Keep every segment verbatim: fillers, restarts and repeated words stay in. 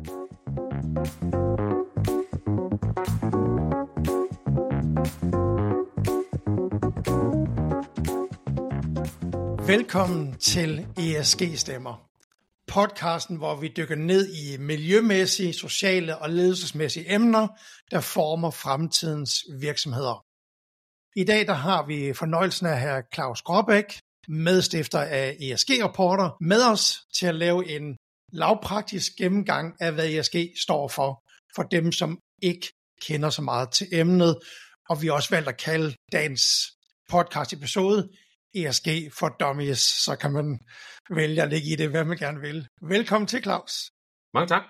Velkommen til E S G-stemmer. Podcasten, hvor vi dykker ned i miljømæssige, sociale og ledelsesmæssige emner, der former fremtidens virksomheder. I dag der har vi fornøjelsen af hr. Claus Gråbæk, medstifter af E S G-rapporter, med os til at lave en lavpraktisk gennemgang af, hvad E S G står for, for dem, som ikke kender så meget til emnet. Og vi har også valgt at kalde dagens podcast-episode E S G for Dummies, så kan man vælge at lægge i det, hvad man gerne vil. Velkommen til, Claus. Mange tak.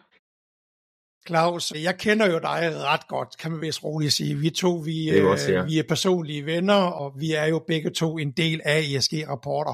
Claus, jeg kender jo dig ret godt, kan man vist roligt sige. Vi to, vi, øh, også, ja. vi er personlige venner, og vi er jo begge to en del af E S G-rapporter.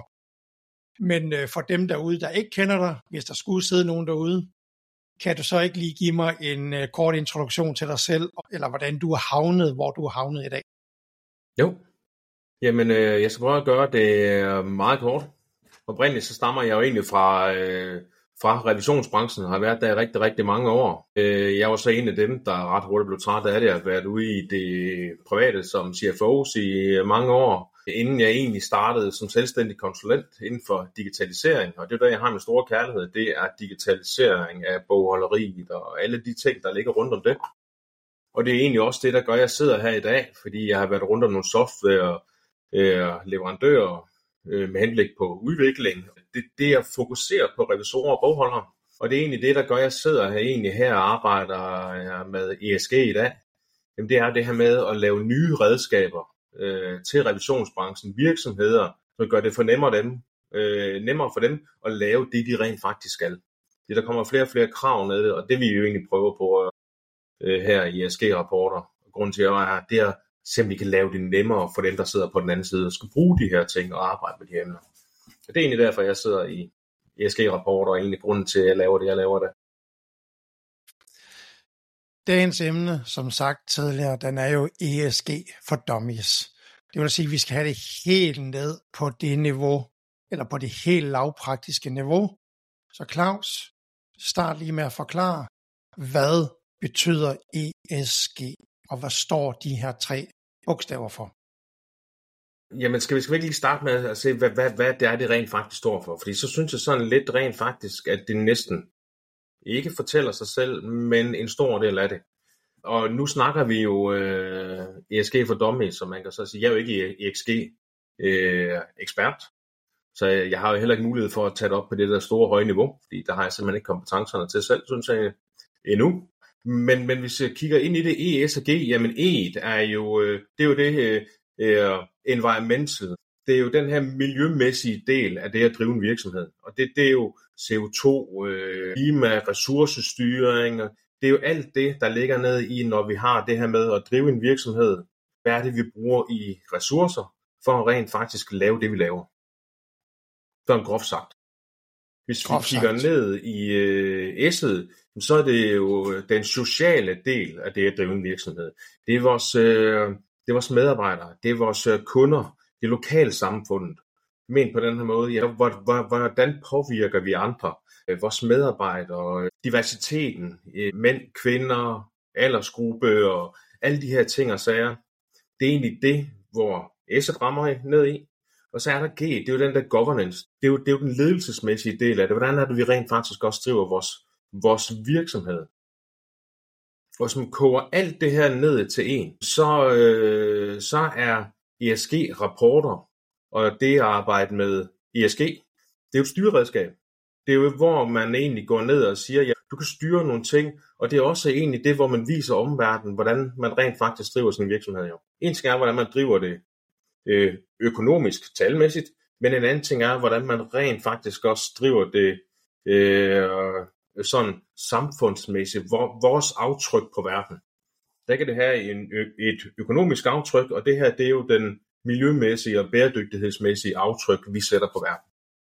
Men øh, for dem derude, der ikke kender dig, hvis der skulle sidde nogen derude, kan du så ikke lige give mig en øh, kort introduktion til dig selv, eller hvordan du er havnet, hvor du er havnet i dag? Jo. Jamen, øh, jeg skal prøve at gøre det meget kort. Oprindeligt så stammer jeg jo egentlig fra, øh, fra revisionsbranchen, har været der i rigtig, rigtig mange år. Øh, jeg var så en af dem, der ret hurtigt blev træt af det, at have været ude i det private som C F O's i mange år, inden jeg egentlig startede som selvstændig konsulent inden for digitalisering. Og det er der, jeg har min store kærlighed, det er digitalisering af bogholderiet og alle de ting, der ligger rundt om det. Og det er egentlig også det, der gør, at jeg sidder her i dag, fordi jeg har været rundt om nogle software leverandører med henblik på udvikling. Det, det er at fokusere på revisorer og bogholdere. Og det er egentlig det, der gør, at jeg sidder her, egentlig her og arbejder med E S G i dag. Jamen, det er det her med at lave nye redskaber øh, til revisionsbranchen, virksomheder, som gør det for nemmere, dem, øh, nemmere for dem at lave det, de rent faktisk skal. Det, der kommer flere og flere krav ned, og det vi jo egentlig prøver på øh, her i E S G-rapporter. Grunden til, at jeg er her, det er simpelthen kan lave det nemmere for dem, der sidder på den anden side og skal bruge de her ting og arbejde med de emner. Og det er egentlig derfor, jeg sidder i E S G-rapporter, og egentlig grunden til, at jeg laver det, jeg laver det. Dagens emne, som sagt tidligere, den er jo E S G for Dummies. Det vil sige, at vi skal have det helt ned på det niveau, eller på det helt lavpraktiske niveau. Så Claus, start lige med at forklare, hvad betyder E S G? Og hvad står de her tre bogstaver for? Jamen, skal vi, skal vi ikke lige starte med at se, hvad, hvad, hvad det er, det rent faktisk står for? Fordi så synes jeg sådan lidt rent faktisk, at det næsten ikke fortæller sig selv, men en stor del af det. Og nu snakker vi jo øh, E S G for Dummies, som man kan så sige. Jeg er jo ikke E S G-ekspert, øh, så jeg har jo heller ikke mulighed for at tage det op på det der store høje niveau, fordi der har jeg simpelthen ikke kompetencerne til selv, synes jeg, endnu. Men, men hvis jeg kigger ind i det E S G, jamen E'et er jo, det er jo det uh, environmental. Det er jo den her miljømæssige del af det at drive en virksomhed. Og det, det er jo C O to, uh, klima, ressourcestyring. Det er jo alt det, der ligger nede i, når vi har det her med at drive en virksomhed. Hvad er det, vi bruger i ressourcer for at rent faktisk lave det, vi laver? Det er groft sagt. Hvis vi kigger ned i øh, S'et, så er det jo den sociale del af det at drive en virksomhed. Det er vores, øh, det er vores medarbejdere, det er vores øh, kunder, det er lokalsamfundet. Men på den her måde, ja, hvordan påvirker vi andre? Øh, vores medarbejdere, diversiteten, øh, mænd, kvinder, aldersgruppe og alle de her ting og sager. Det er egentlig det, hvor S'et rammer ned i. Og så er der G, det er jo den der governance, det er jo, det er jo den ledelsesmæssige del af det. Hvordan er det, vi rent faktisk også driver vores, vores virksomhed? Og som koger alt det her ned til en, så, øh, så er E S G-rapporter og det at arbejde med E S G, det er jo et styreredskab. Det er jo, hvor man egentlig går ned og siger, ja, du kan styre nogle ting, og det er også egentlig det, hvor man viser omverdenen, hvordan man rent faktisk driver sin virksomhed. Jo. En ting er, hvordan man driver det økonomisk, talmæssigt, men en anden ting er, hvordan man rent faktisk også driver det øh, sådan samfundsmæssigt, hvor, vores aftryk på verden. Der kan det have en, et økonomisk aftryk, og det her, det er jo den miljømæssige og bæredygtighedsmæssige aftryk, vi sætter på verden.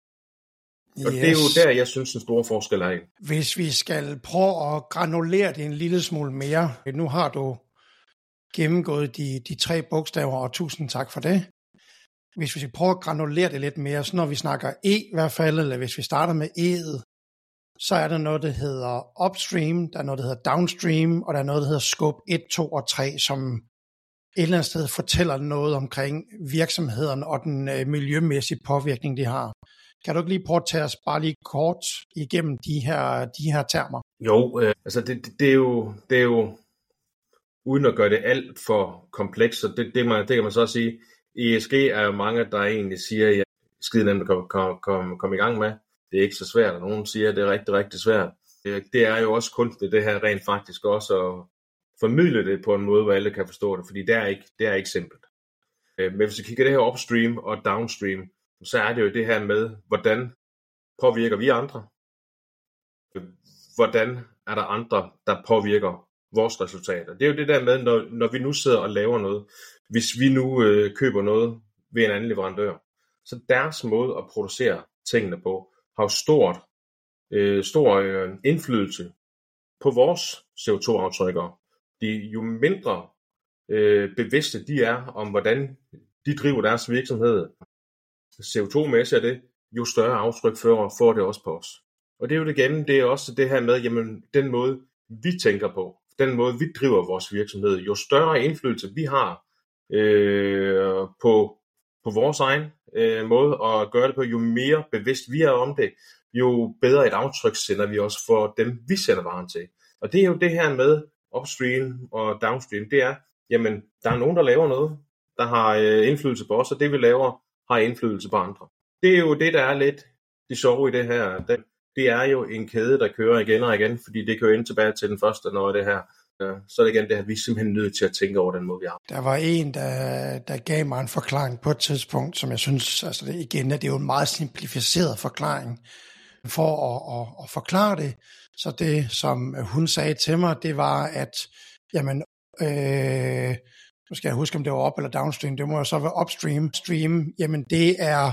Og yes. Det er jo der, jeg synes, den store forskel er i. Hvis vi skal prøve at granulere det en lille smule mere, nu har du gennemgået de, de tre bogstaver, og tusind tak for det. Hvis vi prøver at granulere det lidt mere, så når vi snakker E i hvert fald, eller hvis vi starter med E'et, så er der noget, der hedder upstream, der er noget, der hedder downstream, og der er noget, der hedder scope et, to og tre, som et eller andet sted fortæller noget omkring virksomheden og den øh, miljømæssige påvirkning, de har. Kan du ikke lige prøve at tage os bare lige kort igennem de her, de her termer? Jo, øh, altså det, det, det, er jo, det er jo, uden at gøre det alt for komplekst, så det, det, man, det kan man så sige, E S G er jo mange, der egentlig siger, ja, skide nemt at komme kom, kom, kom i gang med. Det er ikke så svært, og nogen siger, at det er rigtig, rigtig svært. Det er jo også kunstigt, det her rent faktisk også at formidle det på en måde, hvor alle kan forstå det, fordi det er ikke, det er ikke simpelt. Men hvis vi kigger det her upstream og downstream, så er det jo det her med, hvordan påvirker vi andre? Hvordan er der andre, der påvirker vores resultater? Det er jo det der med, når, når vi nu sidder og laver noget, hvis vi nu øh, køber noget ved en anden leverandør, så deres måde at producere tingene på, har jo stort, øh, stor øh, indflydelse på vores C O to aftrykker. De, jo mindre øh, bevidste de er om, hvordan de driver deres virksomhed, C O to-mæssigt er det, jo større aftryk får, får det også på os. Og det er jo det igen, det er også det her med, jamen den måde vi tænker på, den måde vi driver vores virksomhed, jo større indflydelse vi har øh, på, på vores egen øh, måde at gøre det på, jo mere bevidst vi er om det, jo bedre et aftryk sender vi også for dem, vi sender varen til. Og det er jo det her med upstream og downstream, det er, jamen der er nogen, der laver noget, der har øh, indflydelse på os, og det vi laver har indflydelse på andre. Det er jo det, der er lidt det sjove i det her. Det, det er jo en kæde, der kører igen og igen, fordi det kører ind tilbage til den første, når det her. Så er det igen det her, vi er simpelthen nødt til at tænke over den måde, vi har. Der var en, der, der gav mig en forklaring på et tidspunkt, som jeg synes, altså det, igen, at det er jo en meget simplificeret forklaring for at, at, at forklare det. Så det, som hun sagde til mig, det var, at jamen, øh, nu skal jeg huske, om det var up eller downstream, det må jo så være upstream. Stream, jamen det er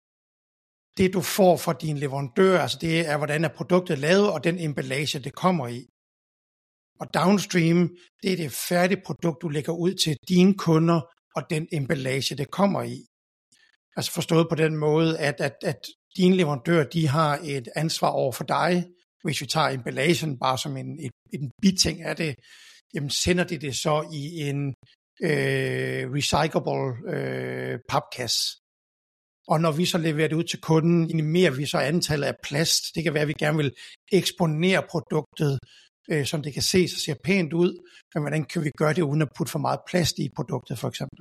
det, du får fra din leverandør, altså det er, hvordan er produktet lavet, og den emballage, det kommer i. Og downstream, det er det færdige produkt, du lægger ud til dine kunder, og den emballage, det kommer i. Altså forstået på den måde, at, at, at dine leverandører, de har et ansvar over for dig. Hvis vi tager emballagen bare som en, en, en biting af det, jamen sender de det så i en øh, recyclable øh, papkasse. Og når vi så leverer det ud til kunden, minimerer vi så antallet af plast. Det kan være, at vi gerne vil eksponere produktet, øh, som det kan se, så ser pænt ud. Men hvordan kan vi gøre det, uden at putte for meget plast i produktet, for eksempel?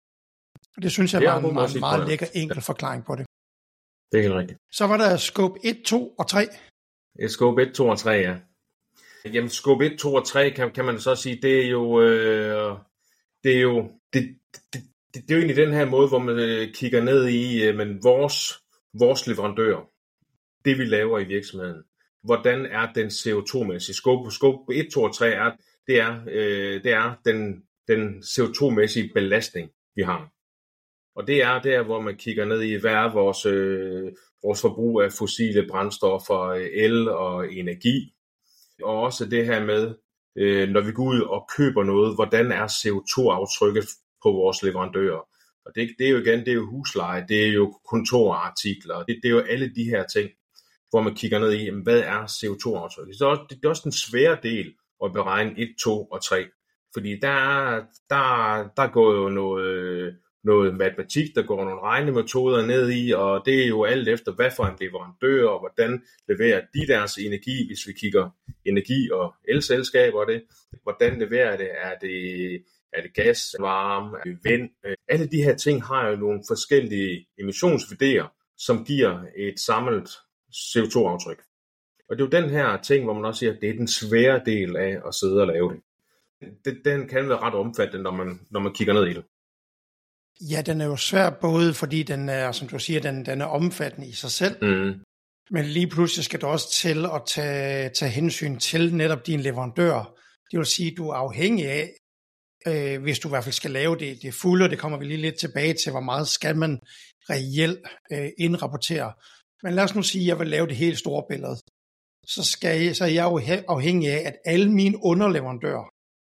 Og det synes jeg var en meget, meget lækker enkel forklaring på det. Det er helt rigtigt. Så var der scope et, to og tre. Scope et, to og tre, ja. Jamen, scope et, to og tre, kan, kan man så sige, det er jo, øh, det er jo, det, det, det, det er jo egentlig den her måde, hvor man øh, kigger ned i, øh, men vores, vores leverandør, det vi laver i virksomheden, hvordan er den C O to-mæssige? Scope, scope et, to og tre, er, det er, øh, det er den, den C O to-mæssige belastning, vi har. Og det er der, hvor man kigger ned i, hvad er vores, øh, vores forbrug af fossile brændstoffer, el og energi. Og også det her med, øh, når vi går ud og køber noget, hvordan er C O to-aftrykket på vores leverandører. Og det, det er jo igen, det er jo husleje, det er jo kontorartikler, det, det er jo alle de her ting, hvor man kigger ned i, hvad er C O to-aftrykket. Så det, det er også den svære del at beregne et, to og tre. Fordi der, der, der går jo noget... noget matematik, der går nogle regnemetoder ned i, og det er jo alt efter, hvad for en leverandør, og hvordan leverer de deres energi, hvis vi kigger energi- og elselskaber det. Hvordan leverer det? Er det, er det gas, varme, er det vind? Alle de her ting har jo nogle forskellige emissionsværdier, som giver et samlet C O to-aftryk. Og det er jo den her ting, hvor man også siger, at det er den svære del af at sidde og lave det. Den kan være ret omfattende, når man, når man kigger ned i det. Ja, den er jo svær både, fordi den er, som du siger, den, den er omfattende i sig selv, mm. men lige pludselig skal du også til at tage, tage hensyn til netop din leverandør. Det vil sige, at du er afhængig af, øh, hvis du i hvert fald skal lave det, det fulde, og det kommer vi lige lidt tilbage til, hvor meget skal man reelt øh, indrapportere. Men lad os nu sige, at jeg vil lave det helt store billede. Så, skal jeg, så er jeg jo afhængig af, at alle mine underleverandører,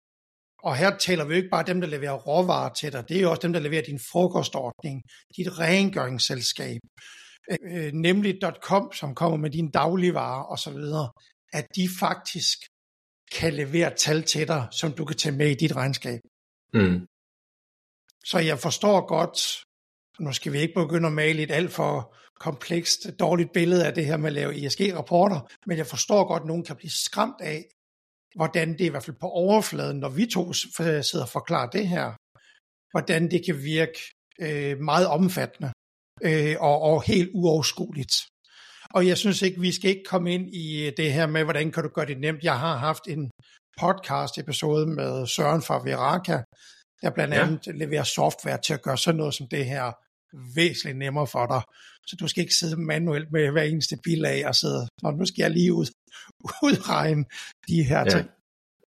og her taler vi jo ikke bare dem, der leverer råvarer til dig, det er jo også dem, der leverer din frokostordning, dit rengøringsselskab, øh, nemlig punktum com, som kommer med dine dagligvarer osv., at de faktisk kan levere tal til dig, som du kan tage med i dit regnskab. Mm. Så jeg forstår godt, nu skal vi ikke begynde at male et alt for komplekst, dårligt billede af det her med at lave E S G-rapporter, men jeg forstår godt, at nogen kan blive skræmt af, hvordan det i hvert fald på overfladen, når vi to sidder og forklarer det her, hvordan det kan virke øh, meget omfattende øh, og, og helt uoverskueligt. Og jeg synes ikke, vi skal ikke komme ind i det her med, hvordan kan du gøre det nemt. Jeg har haft en podcast-episode med Søren fra Veraka, der blandt andet ja. leverer software til at gøre sådan noget som det her væsentligt nemmere for dig. Så du skal ikke sidde manuelt med hver eneste bilag og sidde, nå, nu skal jeg lige ud, udregne de her ting. Ja.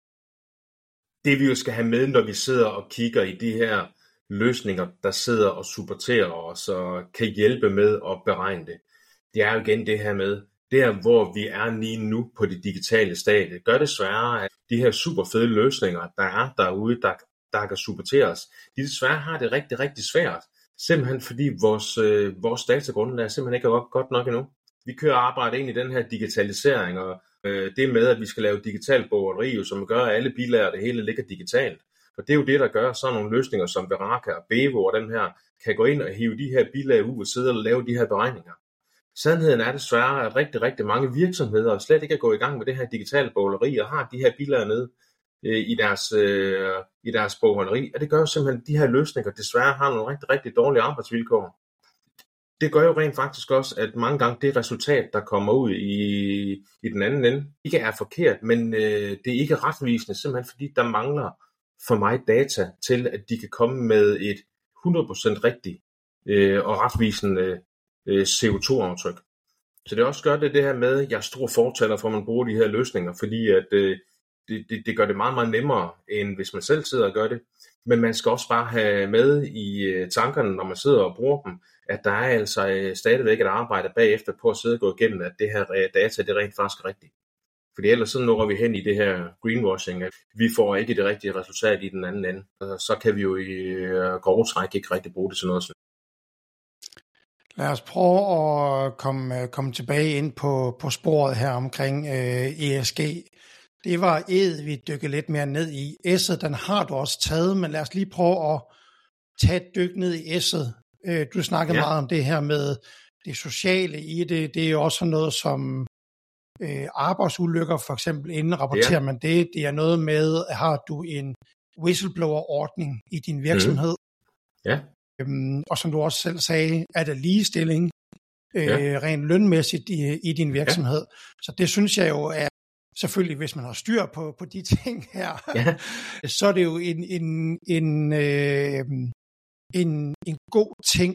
Det vi jo skal have med, når vi sidder og kigger i de her løsninger, der sidder og supporterer os og kan hjælpe med at beregne det, det er jo igen det her med, der hvor vi er lige nu på det digitale stadie, gør det sværere, at de her super fede løsninger, der er derude, der, der kan supporteres, de desværre har det rigtig, rigtig svært. Simpelthen fordi vores, øh, vores datagrundlag simpelthen ikke er godt nok endnu. Vi kører arbejde ind i den her digitalisering, og øh, det med, at vi skal lave digital bogholderi, som gør, at alle bilag og det hele ligger digitalt. Og det er jo det, der gør sådan nogle løsninger som Veraka og Bevo og den her, kan gå ind og hive de her bilag ud og sidde og lave de her beregninger. Sandheden er desværre, at rigtig, rigtig mange virksomheder slet ikke er gået i gang med det her digitale bogholderi og har de her bilag nede øh, i deres, øh, i deres bogholderi. Og det gør jo simpelthen, at de her løsninger desværre har nogle rigtig, rigtig dårlige arbejdsvilkår. Det gør jo rent faktisk også, at mange gange det resultat, der kommer ud i, i den anden ende, ikke er forkert, men øh, det er ikke retvisende, simpelthen fordi der mangler for mig data til, at de kan komme med et hundrede procent rigtigt øh, og retvisende øh, C O to aftryk. Så det også gør det, det her med, at jeg er stor fortaler for, at man bruger de her løsninger, fordi at, øh, det, det, det gør det meget, meget nemmere, end hvis man selv sidder og gør det. Men man skal også bare have med i øh, tankerne, når man sidder og bruger dem, at der er altså øh, stadigvæk et arbejde bagefter på at sidde og gå igennem, at det her øh, data, det rent faktisk er rigtigt. Fordi ellers så når vi hen i det her greenwashing, at vi får ikke det rigtige resultat i den anden ende. Og så kan vi jo i øh, grove træk ikke rigtig bruge det til noget. Lad os prøve at komme, komme tilbage ind på, på sporet her omkring øh, E S G. Det var E'et, vi dykkede lidt mere ned i. S'et, den har du også taget, men lad os lige prøve at tage et dyk ned i S'et. Øh, du snakkede ja. meget om det her med det sociale i det. Det er jo også noget som øh, arbejdsulykker, for eksempel, inden rapporterer ja. man det. Det er noget med, har du en whistleblower-ordning i din virksomhed. Mm. Ja. Øhm, og som du også selv sagde, er der ligestilling øh, ja. rent lønmæssigt i, i din virksomhed. Ja. Så det synes jeg jo er, selvfølgelig hvis man har styr på, på de ting her, ja. så er det jo en, en, en, øh, en, en god ting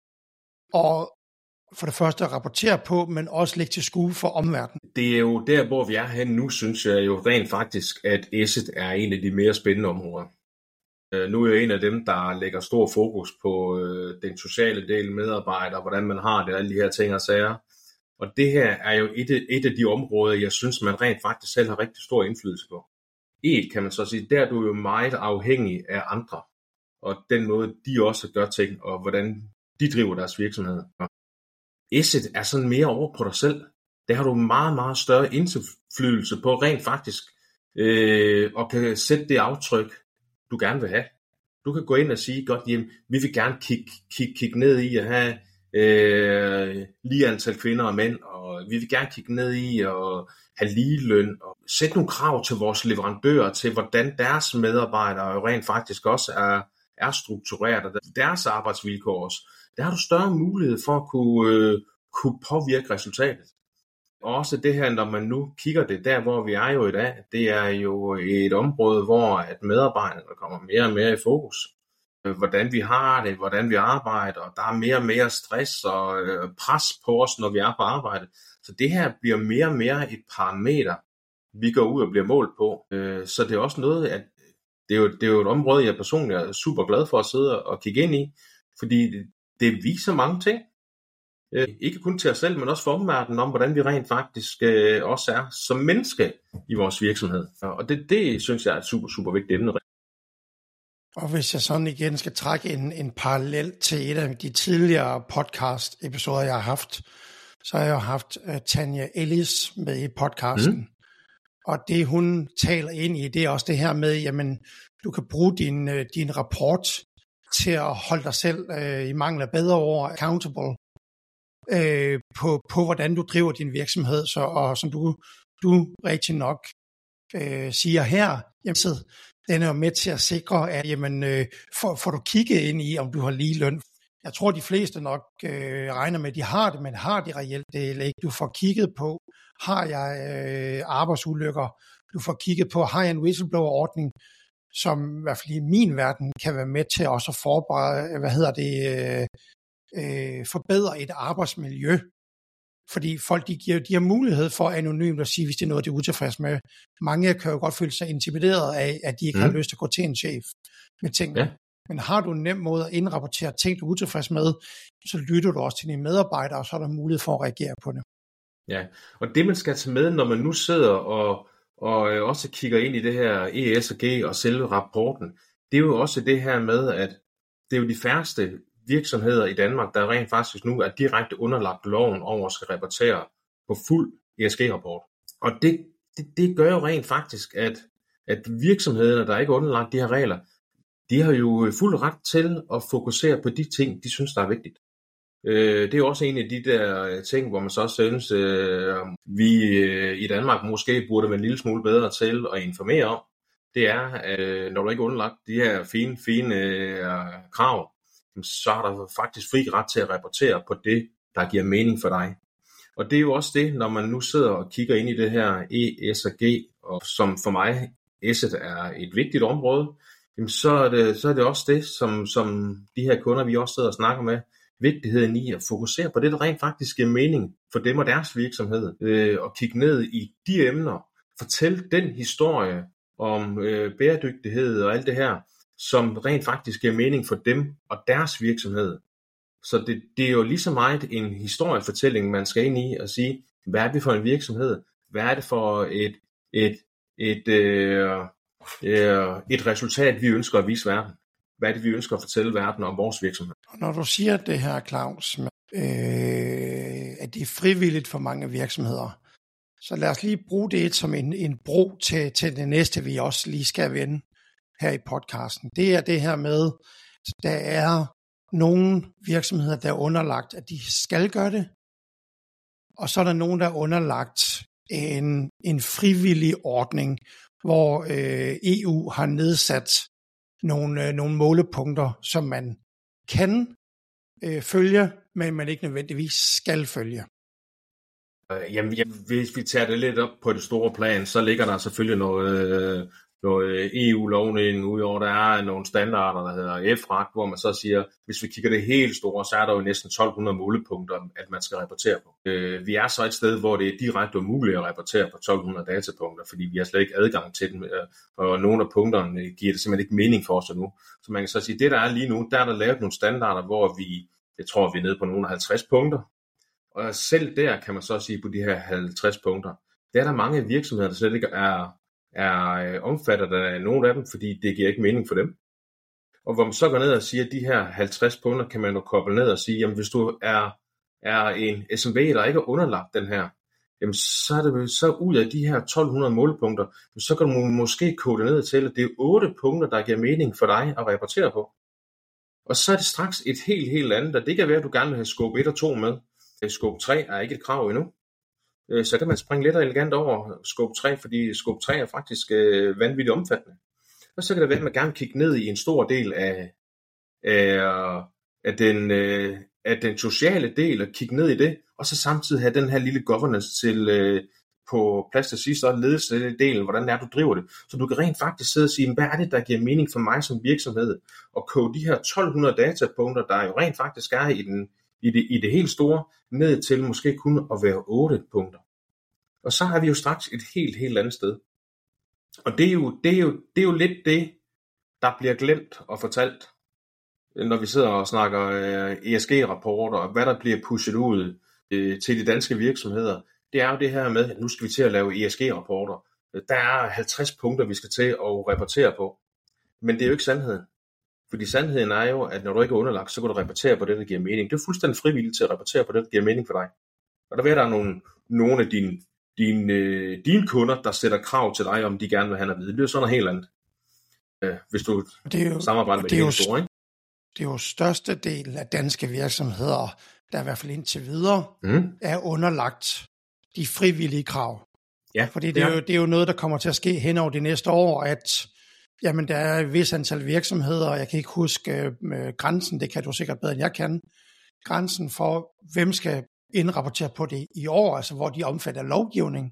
at for det første at rapportere på, men også lægge til skue for omverdenen. Det er jo der, hvor vi er henne nu, synes jeg jo rent faktisk, at S'et er en af de mere spændende områder. Nu er jeg en af dem, der lægger stor fokus på øh, den sociale del, medarbejdere, hvordan man har det, alle de her ting og sager. Og det her er jo et, et af de områder, jeg synes, man rent faktisk selv har rigtig stor indflydelse på. Et, kan man så sige, der er du jo meget afhængig af andre, og den måde, de også gør ting, og hvordan de driver deres virksomhed. S'et er sådan mere over på dig selv. Der har du meget, meget større indflydelse på rent faktisk, øh, og kan sætte det aftryk, du gerne vil have. Du kan gå ind og sige, godt hjem, vi vil gerne kigge, kigge, kigge ned i at have øh, lige antal kvinder og mænd, og vi vil gerne kigge ned i at have ligeløn, og sætte nogle krav til vores leverandører til, hvordan deres medarbejdere jo rent faktisk også er, er struktureret, og deres arbejdsvilkår også. Der har du større mulighed for at kunne, øh, kunne påvirke resultatet. Også det her, når man nu kigger det der, hvor vi er jo i dag, det er jo et område, hvor at medarbejderne kommer mere og mere i fokus. Hvordan vi har det, hvordan vi arbejder, og der er mere og mere stress og pres på os, når vi er på arbejde. Så det her bliver mere og mere et parameter, vi går ud og bliver målt på. Så det er også noget, at det er jo, det er jo et område, jeg personligt er super glad for at sidde og kigge ind i, fordi det, det viser mange ting. Ikke kun til os selv, men også for omverdenen om, hvordan vi rent faktisk øh, også er som menneske i vores virksomhed. Og det, det synes jeg er et super, super vigtigt emne. Og hvis jeg sådan igen skal trække en, en parallel til et af de tidligere podcast-episoder, jeg har haft, så har jeg jo haft uh, Tanja Ellis med i podcasten. Mm. Og det, hun taler ind i, det er også det her med, jamen, du kan bruge din, uh, din rapport til at holde dig selv, uh, i mangel af bedre ord, accountable, uh, på, på hvordan du driver din virksomhed. Så, og som du, du rigtig nok uh, siger her, jamen, så den er jo med til at sikre, at jamen, øh, får, får du kigget ind i, om du har lige løn. Jeg tror, de fleste nok øh, regner med, at de har det, men har de reelt det eller ikke? Du får kigget på, har jeg øh, arbejdsulykker? Du får kigget på, har jeg en whistleblower-ordning, som i hvert fald i min verden kan være med til også at forberede, hvad hedder det, øh, øh, forbedre et arbejdsmiljø. Fordi folk, de, giver, de har mulighed for anonymt at sige, hvis det er noget, de er utilfreds med. Mange kan jo godt føle sig intimideret af, at de ikke mm. har lyst til at gå til en chef med ting. Ja. Men har du en nem måde at indrapportere ting, du er utilfreds med, så lytter du også til dine medarbejdere, og så er der mulighed for at reagere på det. Ja, og det man skal tage med, når man nu sidder og, og også kigger ind i det her E S G og selve rapporten, det er jo også det her med, at det er jo de færreste virksomheder i Danmark, der rent faktisk nu er direkte underlagt loven over at skal rapportere på fuld E S G-rapport. Og det, det, det gør jo rent faktisk, at, at virksomhederne, der ikke er underlagt de her regler, de har jo fuld ret til at fokusere på de ting, de synes, der er vigtigt. Det er jo også en af de der ting, hvor man så synes, at vi i Danmark måske burde være en lille smule bedre til at informere om. Det er, at når du ikke er underlagt de her fine, fine krav, så har der faktisk fri ret til at rapportere på det, der giver mening for dig. Og det er jo også det, når man nu sidder og kigger ind i det her E S G, og som for mig Asset er et vigtigt område, så er det, så er det også det, som, som de her kunder, vi også sidder og snakker med, vigtigheden i at fokusere på det, der rent faktisk giver mening for dem og deres virksomhed, øh, og kigge ned i de emner, fortæl den historie om øh, bæredygtighed og alt det her, som rent faktisk giver mening for dem og deres virksomhed. Så det, det er jo lige så meget en historiefortælling, man skal ind i og sige, hvad er det for en virksomhed? Hvad er det for et, et, et, øh, øh, et resultat, vi ønsker at vise verden? Hvad er det, vi ønsker at fortælle verden om vores virksomhed? Og når du siger det her, Claus, øh, at det er frivilligt for mange virksomheder, så lad os lige bruge det som en, en bro til, til det næste, vi også lige skal vende her i podcasten. Det er det her med, at der er nogle virksomheder, der er underlagt, at de skal gøre det, og så er der nogen, der er underlagt en, en frivillig ordning, hvor øh, E U har nedsat nogle, øh, nogle målepunkter, som man kan øh, følge, men man ikke nødvendigvis skal følge. Jamen, jamen, hvis vi tager det lidt op på det store plan, så ligger der selvfølgelig noget, øh, noget E U-lovning udover, der er nogle standarder, der hedder F R A C, hvor man så siger, hvis vi kigger det helt store, så er der jo næsten tolv hundrede målepunkter, at man skal rapportere på. Øh, vi er så et sted, hvor det er direkte umuligt at rapportere på tolv hundrede datapunkter, fordi vi har slet ikke adgang til dem, og nogle af punkterne giver det simpelthen ikke mening for os endnu. Så man kan så sige, det der er lige nu, der er der lavet nogle standarder, hvor vi, jeg tror, vi er nede på nogle af halvtreds punkter, og selv der kan man så sige på de her halvtreds punkter, der er der mange virksomheder, der slet ikke er, er omfattet af nogle af dem, fordi det giver ikke mening for dem. Og hvor man så går ned og siger, at de her halvtreds punkter kan man jo koble ned og sige, jamen hvis du er, er en S M V, der ikke er underlagt den her, jamen så er det så ud af de her tolv hundrede målepunkter, så kan du måske kode ned til, at det er otte punkter, der giver mening for dig at rapportere på. Og så er det straks et helt, helt andet, og det kan være, at du gerne vil have scope et og to med. Scope tre er ikke et krav endnu. Så kan man springe lidt elegant over scope tre, fordi scope tre er faktisk øh, vanvittigt omfattende. Og så kan det være, at man gerne kigge ned i en stor del af, af, af, den, øh, af den sociale del, og kigge ned i det, og så samtidig have den her lille governance til, øh, på plads til sidst, og ledelsesdelen, hvordan er du driver det. Så du kan rent faktisk sidde og sige, hvad er det, der giver mening for mig som virksomhed, og kode de her tolv hundrede datapunkter, der jo rent faktisk er i den I det, i det helt store, ned til måske kun at være otte punkter. Og så har vi jo straks et helt, helt andet sted. Og det er jo, det er jo, det er jo lidt det, der bliver glemt og fortalt, når vi sidder og snakker E S G-rapporter, og hvad der bliver pushet ud til de danske virksomheder. Det er jo det her med, at nu skal vi til at lave E S G-rapporter. Der er halvtreds punkter, vi skal til at rapportere på. Men det er jo ikke sandheden. Fordi sandheden er jo, at når du ikke er underlagt, så kan du rapportere på det, der giver mening. Det er fuldstændig frivilligt til at rapportere på det, der giver mening for dig. Og der vil der nogle, nogle af dine, dine, øh, dine kunder, der sætter krav til dig, om de gerne vil have noget at vide. Det er jo sådan noget helt andet. Øh, hvis du jo, samarbejder med det, det helt store, ikke? Det er jo største del af danske virksomheder, der i hvert fald indtil videre, mm. er underlagt de frivillige krav. Ja, fordi det er, jo, det er jo noget, der kommer til at ske hen over de næste år, at jamen, der er et vis antal virksomheder, og jeg kan ikke huske øh, grænsen, det kan du sikkert bedre end jeg kan, grænsen for, hvem skal indrapportere på det i år, altså hvor de omfatter lovgivning.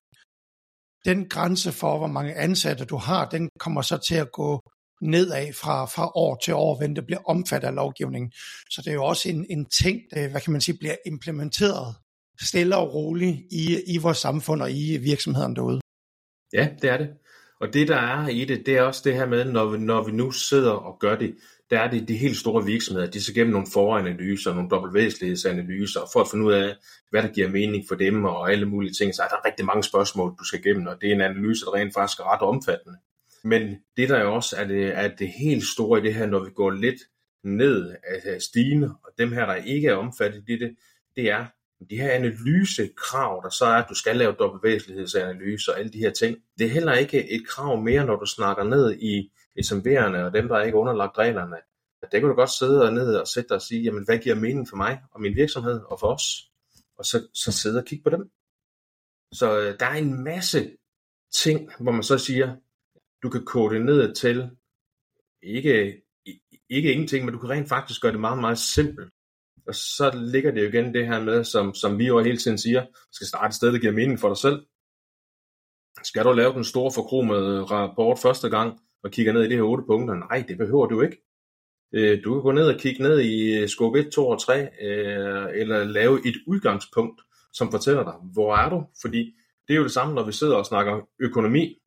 Den grænse for, hvor mange ansatte du har, den kommer så til at gå nedad fra, fra år til år, when det bliver omfattet af lovgivningen. Så det er jo også en, en ting, der, hvad kan man sige, bliver implementeret stille og roligt i, i vores samfund og i virksomhederne derude. Ja, det er det. Og det, der er i det, det er også det her med, når vi, når vi nu sidder og gør det, der er det de helt store virksomheder, de skal gennem nogle foranalyser, nogle dobbeltvæsentlighedsanalyser, for at finde ud af, hvad der giver mening for dem, og alle mulige ting. Så er der rigtig mange spørgsmål, du skal gennem, og det er en analyse, der rent faktisk er ret omfattende. Men det, der er også er det, er det helt store i det her, når vi går lidt ned af stigende, og dem her, der ikke er omfattet i det, det er de her analysekrav, der så er, at du skal lave dobbeltvæsentlighedsanalyser og alle de her ting. Det er heller ikke et krav mere, når du snakker ned i S M V'erne og dem, der ikke er underlagt reglerne. Der kan du godt sidde ned og sætte dig og sige, jamen, hvad giver mening for mig og min virksomhed og for os? Og så, så sidde og kigge på dem. Så øh, der er en masse ting, hvor man så siger, du kan kode det ned til, ikke, ikke ingenting, men du kan rent faktisk gøre det meget, meget simpelt. Og så ligger det jo igen det her med, som, som vi jo hele tiden siger, skal starte et sted, der giver mening for dig selv. Skal du lave den store forkromede rapport første gang, og kigger ned i de her otte punkter? Nej, det behøver du ikke. Du kan gå ned og kigge ned i skub et, to og tre, eller lave et udgangspunkt, som fortæller dig, hvor er du? Fordi det er jo det samme, når vi sidder og snakker økonomi.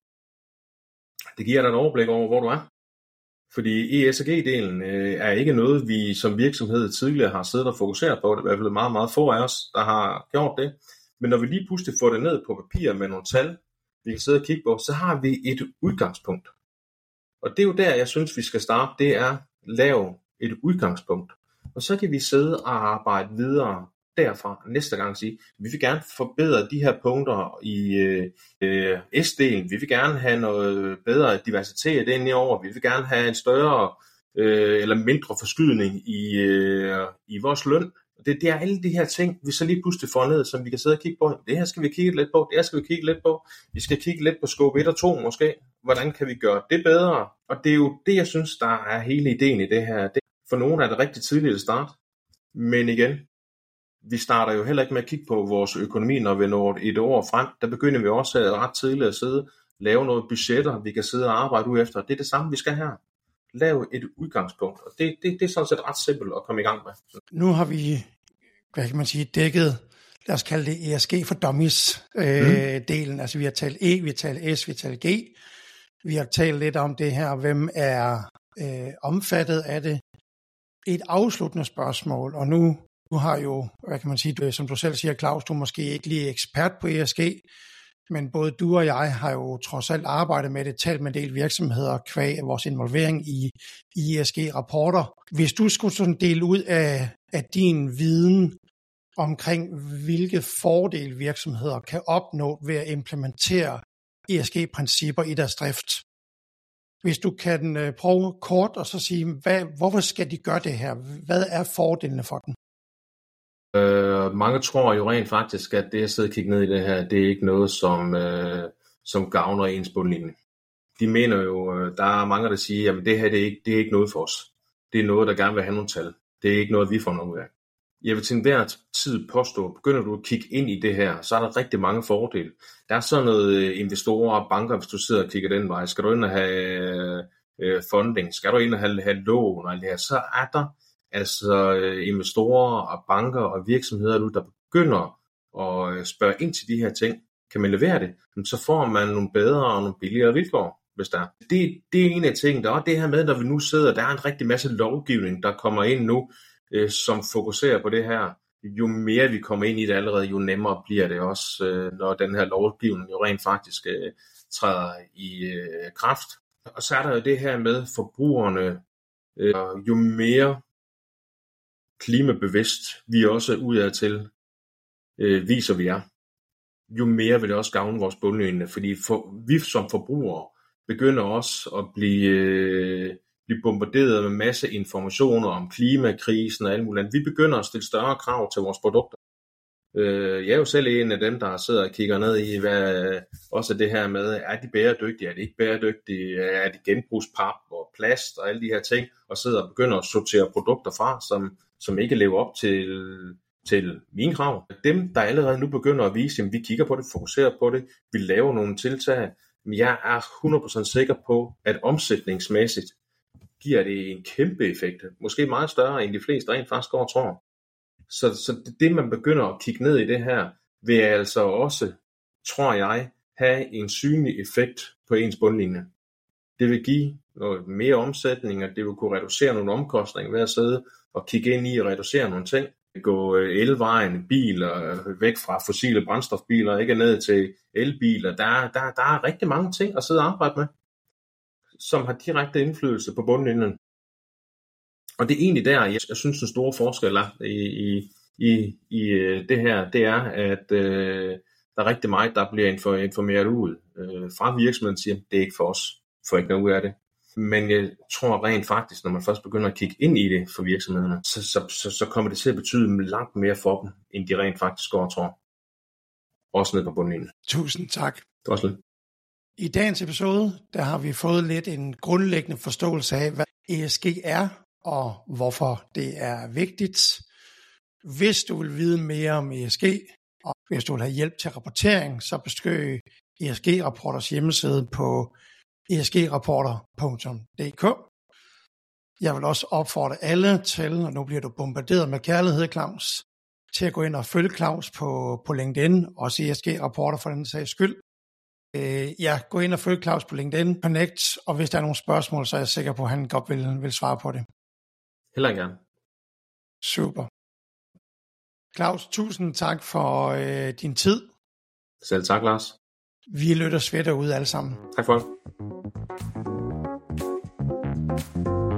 Det giver dig et overblik over, hvor du er. Fordi E S G delen øh, er ikke noget, vi som virksomhed tidligere har siddet og fokuseret på. Det er i hvert fald meget, meget få af os, der har gjort det. Men når vi lige pludselig får det ned på papir med nogle tal, vi kan sidde og kigge på, så har vi et udgangspunkt. Og det er jo der, jeg synes, vi skal starte. Det er at lave et udgangspunkt. Og så kan vi sidde og arbejde videre derfra næste gang og sige, vi vil gerne forbedre de her punkter i øh, S-delen, vi vil gerne have noget bedre diversitet ind i over, vi vil gerne have en større øh, eller mindre forskydning i, øh, i vores løn. Det, det er alle de her ting, vi så lige pludselig får ned, som vi kan sidde og kigge på. Det her skal vi kigge lidt på, det her skal vi kigge lidt på. Vi skal kigge lidt på scope et og to måske. Hvordan kan vi gøre det bedre? Og det er jo det, jeg synes, der er hele ideen i det her. Det, for nogle er det rigtig tidligt at starte, men igen, vi starter jo heller ikke med at kigge på vores økonomi, når vi når et år frem. Der begynder vi også ret tidligt at sidde, lave nogle budgetter, vi kan sidde og arbejde ud efter. Det er det samme, vi skal her. Lave et udgangspunkt, og det, det, det er sådan set ret simpelt at komme i gang med. Nu har vi, hvad kan man sige, dækket, lad os kalde det E S G for dummies øh, mm. delen. Altså vi har talt E, vi har talt S, vi har talt G. Vi har talt lidt om det her, hvem er øh, omfattet af det. Et afsluttende spørgsmål, og nu Du har jo, hvad kan man sige, som du selv siger, Claus, du er måske ikke lige ekspert på E S G, men både du og jeg har jo trods alt arbejdet med det, talt med en del virksomheder kvæg vores involvering i, i E S G-rapporter. Hvis du skulle sådan dele ud af, af din viden omkring, hvilke fordele virksomheder kan opnå ved at implementere E S G-principper i deres drift. Hvis du kan prøve kort og så sige, hvad, hvorfor skal de gøre det her? Hvad er fordelene for den? Øh, mange tror jo rent faktisk, at det at sidde og kigge ned i det her, det er ikke noget, som, øh, som gavner ens bundlinje. De mener jo, øh, der er mange, der siger, at det her det er, ikke, det er ikke noget for os. Det er noget, der gerne vil have nogle tal. Det er ikke noget, vi får noget ud af. Jeg vil til enhver tid påstå, begynder du at kigge ind i det her, så er der rigtig mange fordele. Der er sådan noget investorer og banker, hvis du sidder og kigger den vej. Skal du ind og have øh, funding? Skal du ind og have, have lån og alt det her? Så er der altså investorer og banker og virksomheder, der begynder at spørge ind til de her ting. Kan man levere det? Så får man nogle bedre og nogle billigere vilkår, hvis der er. Det, det er en af tingene. Der er det her med, når vi nu sidder, der er en rigtig masse lovgivning, der kommer ind nu, øh, som fokuserer på det her. Jo mere vi kommer ind i det allerede, jo nemmere bliver det også, øh, når den her lovgivning jo rent faktisk øh, træder i øh, kraft. Og så er der jo det her med forbrugerne, øh, jo mere klimabevidst vi også udadtil øh, viser vi er, jo mere vil det også gavne vores bundlinje, fordi for, vi som forbrugere begynder også at blive, øh, blive bombarderet med masse informationer om klimakrisen og alt muligt andet. Vi begynder at stille større krav til vores produkter. Øh, jeg er jo selv en af dem, der sidder og kigger ned i, hvad også det her med, er de bæredygtige, er de ikke bæredygtige, er de genbrugspap og plast og alle de her ting, og sidder og begynder at sortere produkter fra, som, som ikke lever op til, til mine krav. Dem, der allerede nu begynder at vise, at vi kigger på det, fokuserer på det, vi laver nogle tiltag, men jeg er hundrede procent sikker på, at omsætningsmæssigt giver det en kæmpe effekt. Måske meget større, end de fleste rent faktisk går og tror. Så, så det, man begynder at kigge ned i det her, vil altså også, tror jeg, have en synlig effekt på ens bundlinje. Det vil give noget mere omsætning, og det vil kunne reducere nogle omkostninger ved at sidde og kigge ind i at reducere nogle ting. Gå elvejen, biler, væk fra fossile brændstofbiler, ikke ned til elbiler. Der, der, der er rigtig mange ting at sidde og arbejde med, som har direkte indflydelse på bundlinjen. Og det er egentlig der, jeg, jeg synes, den store forskel er i, i, i, i det her, det er, at øh, der er rigtig meget, der bliver informeret ud øh, fra virksomheden, siger, det er ikke for os, for ikke noget ud af det. Men jeg tror rent faktisk, når man først begynder at kigge ind i det for virksomhederne, så, så, så, så kommer det til at betyde langt mere for dem, end de rent faktisk går og tror. Også ned på bundlinjen. Tusind tak. Det var slet. I dagens episode, der har vi fået lidt en grundlæggende forståelse af, hvad E S G er, og hvorfor det er vigtigt. Hvis du vil vide mere om E S G, og hvis du vil have hjælp til rapportering, så besøg E S G-rapporters hjemmeside på e s g rapporter punktum d k. Jeg vil også opfordre alle til, og nu bliver du bombarderet med kærlighed, Claus, til at gå ind og følge Claus på, på LinkedIn, også E S G-rapporter for den sags skyld. Øh, ja, gå ind og følge Claus på LinkedIn, Connect, og hvis der er nogle spørgsmål, så er jeg sikker på, at han godt vil, vil svare på det. Heller gerne. Super. Claus, tusind tak for øh, din tid. Selv tak, Lars. Vi lytter svætter ud alle sammen. Tak for det.